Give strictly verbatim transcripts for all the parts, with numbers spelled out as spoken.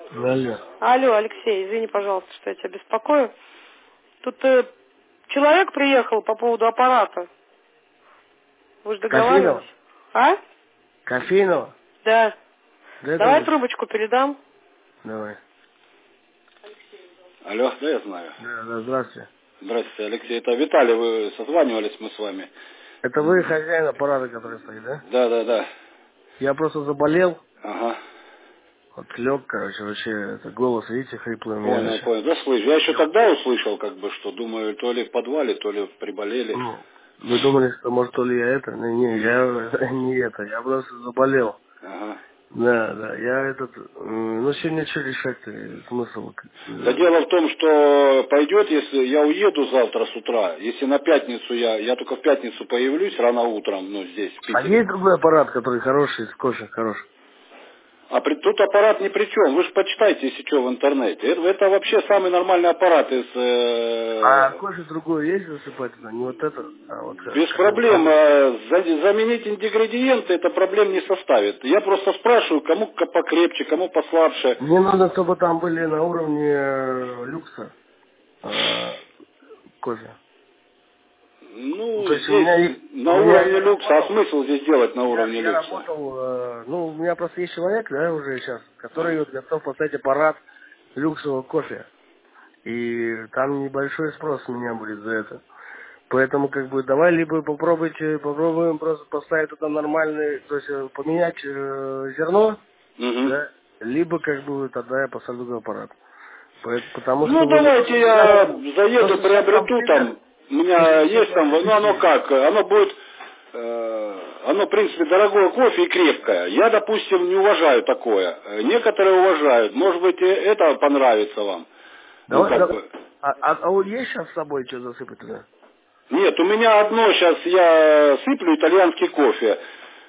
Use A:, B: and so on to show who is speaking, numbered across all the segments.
A: Алло.
B: Алло, Алексей, извини, пожалуйста, что я тебя беспокою. Тут э, человек приехал по поводу аппарата. Вы же договаривались.
A: Кофейного?
B: А?
A: Кофейного?
B: Да.
A: Да,
B: Давай
A: трубочку.
B: трубочку передам.
A: Давай.
C: Алло, да, я знаю.
A: Да, да, здравствуйте.
C: Здравствуйте, Алексей. Это Виталий, вы созванивались мы с вами.
A: Это вы хозяин аппарата, который стоит, да?
C: Да, да, да.
A: Я просто заболел.
C: Ага.
A: Вот лег, короче, вообще, это голос, видите, хриплый у меня
C: Понял,
A: вообще.
C: понял. Да, слышу. Я еще тогда услышал, как бы, что думаю, то ли в подвале, то ли приболели.
A: Ну, вы думали, что может то ли я это? Не, не, я не это, я просто заболел.
C: Ага.
A: Да, да, я этот, м, ну сегодня что решать-то, смысл?
C: Да дело в том, что пойдет, если я уеду завтра с утра, если на пятницу я, я только в пятницу появлюсь рано утром, ну, здесь, в
A: А
C: Питере.
A: есть другой аппарат, который хороший, с кофе хороший?
C: А при, тут аппарат ни при чем. Вы же почитайте, если что, в интернете. Это, это вообще самый нормальный аппарат из...
A: А
C: э,
A: кофе другой есть засыпать туда? Не вот это, а вот как-
C: без
A: который
C: проблем.
A: хороший.
C: э, за- заменить ингредиенты это проблем не составит. Я просто спрашиваю, кому к- покрепче, кому послабше.
A: Мне нужно, чтобы там были на уровне э, люкса э, кофе. Ну,
C: Ну,
A: то есть у
C: здесь
A: меня есть,
C: на
A: у меня
C: уровне
A: я
C: люкса. А
A: работал,
C: смысл здесь делать на
A: я,
C: уровне
A: я
C: люкса?
A: работал, э, ну, у меня просто есть человек, да, уже сейчас, который вот готов поставить аппарат люксового кофе. И там небольшой спрос у меня будет за это. Поэтому, как бы, давай либо попробуйте, попробуем просто поставить туда нормальный, то есть э, поменять э, зерно,
C: Мгм.
A: да, либо, как бы, тогда я посадю другой аппарат. Поэт- Потому что
C: Ну,
A: вот
C: давайте
A: сейчас
C: я
A: там,
C: заеду,
A: просто сейчас там
C: приобрету
A: цены,
C: там. У меня
A: цены сейчас
C: есть там, ну, оно
A: вообще
C: как, оно будет, э, оно, в принципе, дорогое кофе и крепкое. Я, допустим, не уважаю такое. Э, Некоторые уважают. Может быть, и это понравится вам. Ну,
A: давай,
C: как
A: да-
C: бы.
A: а, а, а вот есть сейчас с собой что засыпать туда?
C: Нет, у меня одно сейчас, я сыплю итальянский кофе.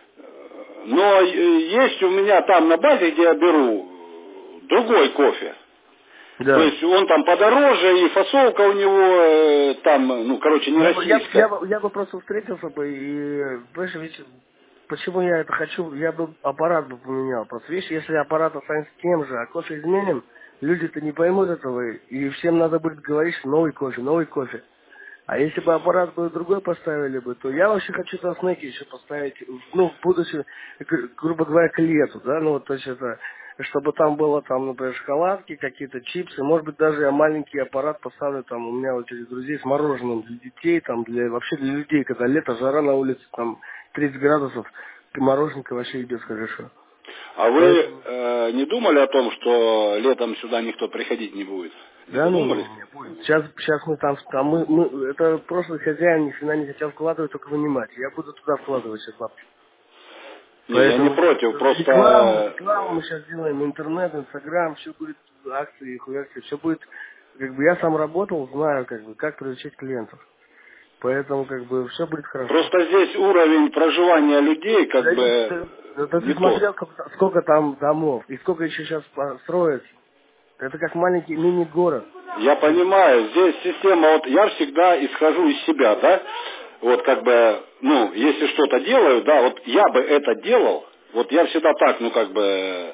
C: Но э, есть у меня там на базе, где я беру, другой кофе. То
A: Да.
C: есть он там подороже, и фасовка у него э, там, ну, короче, не
A: Я бы, я, бы- я,
C: российская.
A: бы, я бы просто встретился бы и, понимаешь, ведь, почему я это хочу, я бы аппарат бы поменял. Просто, видишь, если аппарат останется тем же, а кофе изменим, люди-то не поймут этого, и всем надо будет говорить, что новый кофе, новый кофе. А если бы аппарат бы другой поставили бы, то я вообще хочу на снеки еще поставить, ну, в будущем, гру- грубо говоря, к лету, да, ну, вот, то есть это, чтобы там было, там, например, шоколадки, какие-то чипсы, может быть, даже я маленький аппарат поставлю, там, у меня вот этих друзей с мороженым для детей, там, для, вообще для людей, когда лето, жара на улице, там, тридцать градусов, мороженка вообще идет хорошо.
C: А вы
A: Поэтому,
C: э, не думали о том, что летом сюда никто приходить не будет? Не
A: да, ну, не,
C: задумывались?
A: не, будет. Сейчас, сейчас мы там, там мы, мы, это прошлый хозяин ни хрена не хотел вкладывать, только вынимать. Я буду туда вкладывать сейчас лапки.
C: Не, я не
A: Поэтому
C: против,
A: рекламу,
C: просто...
A: рекламу мы сейчас делаем, интернет, инстаграм, все будет акции, хуякции, все будет, как бы я сам работал, знаю, как бы, как привлечь клиентов. Поэтому, как бы, все будет хорошо.
C: Просто здесь уровень проживания людей как
A: Да,
C: бы
A: и
C: э,
A: ты, да ты
C: не тот.
A: смотрел, сколько, сколько там домов, и сколько еще сейчас строится. Это как маленький мини-город.
C: Я понимаю, здесь система, вот я всегда исхожу из себя, да, вот как бы, ну, если что-то делаю, да, вот я бы это делал, вот я всегда так, ну, как бы, э,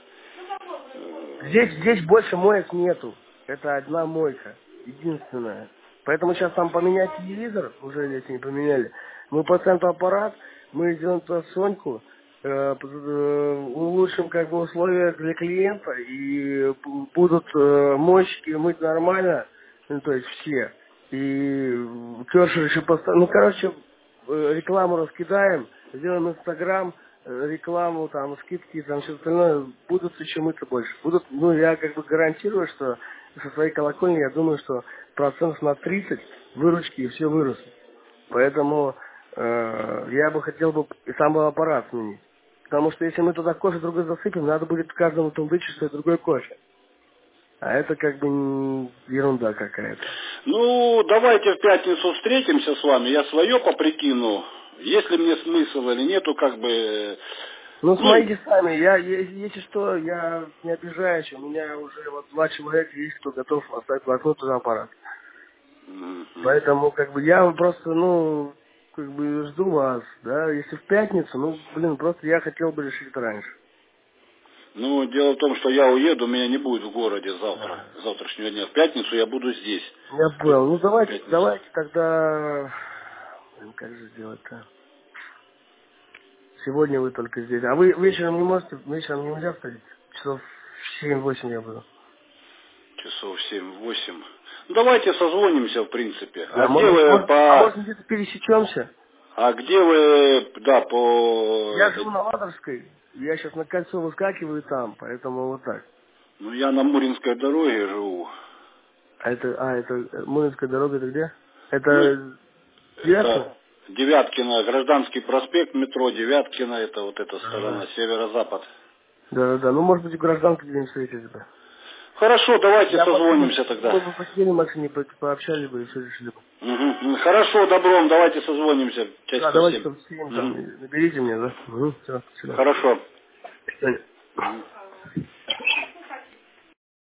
A: Здесь, здесь больше моек нету. Это одна мойка. Единственная. Поэтому сейчас там поменять телевизор, уже если не поменяли. Мы по центру аппарат, мы сделаем туда Соньку, э, п- э, улучшим как бы условия для клиента, и бу- будут э, мойщики мыть нормально, ну, то есть все. И кершер еще поставим. Ну, короче, э, рекламу раскидаем, сделаем Инстаграм, э, рекламу, там, скидки, там, все остальное, будут еще мыться больше. Будут, ну, я как бы гарантирую, что со своей колокольни, я думаю, что процентов на тридцать выручки и все вырастут. Поэтому э, я бы хотел бы и сам бы аппарат сменить. Потому что если мы туда кофе другой засыпем, надо будет каждому там вычислить другой кофе. А это как бы м, ерунда какая-то.
C: ну, давайте в пятницу встретимся с вами, я свое поприкину, есть ли мне смысл или нету, как бы, э,
A: Ну,
C: ну,
A: смотрите сами, я, е- если что, я не обижаюсь, у меня уже вот два человека есть, кто готов оставить блокнот и аппарат.
C: мгм.
A: Поэтому, как бы, я просто, ну, как бы жду вас, да, если в пятницу, ну, блин, просто я хотел бы решить это раньше.
C: Ну, дело в том, что я уеду, меня не будет в городе завтра, с завтрашнего дня. В пятницу я буду здесь.
A: Я понял. Ну давайте, давайте тогда... Блин, как же сделать-то? Сегодня вы только здесь. А вы вечером не можете, вечером нельзя входить? Часов в семь-восемь я буду.
C: Часов семь-восемь. Ну, давайте созвонимся, в принципе.
A: Да,
C: А где
A: может,
C: вы
A: может, а
C: по...
A: может где-то пересечемся?
C: А где вы, да, по...
A: Я живу на Ладожской. Я сейчас на кольцо выскакиваю там, поэтому вот так.
C: Ну, я на Муринской дороге живу.
A: А это, а, это Муринская дорога, это где?
C: Ну,
A: Это Девяткино?
C: это Девяткино, Гражданский проспект, метро Девяткино, это вот эта
A: Ага.
C: сторона, северо-запад.
A: Да-да-да. Ну, может быть, у гражданки где-нибудь встретились бы.
C: Хорошо, давайте
A: Я в машине,
C: созвонимся тогда.
A: мы бы посидели в машине, по- пообщались бы и все решили бы.
C: Угу. Хорошо, добром, давайте созвонимся.
A: Да,
C: Часиков
A: давайте
C: семь.
A: там сидим
C: Угу.
A: там, наберите мне, да? Угу, все, все.
C: Хорошо.
A: До свидания.
C: Мгм.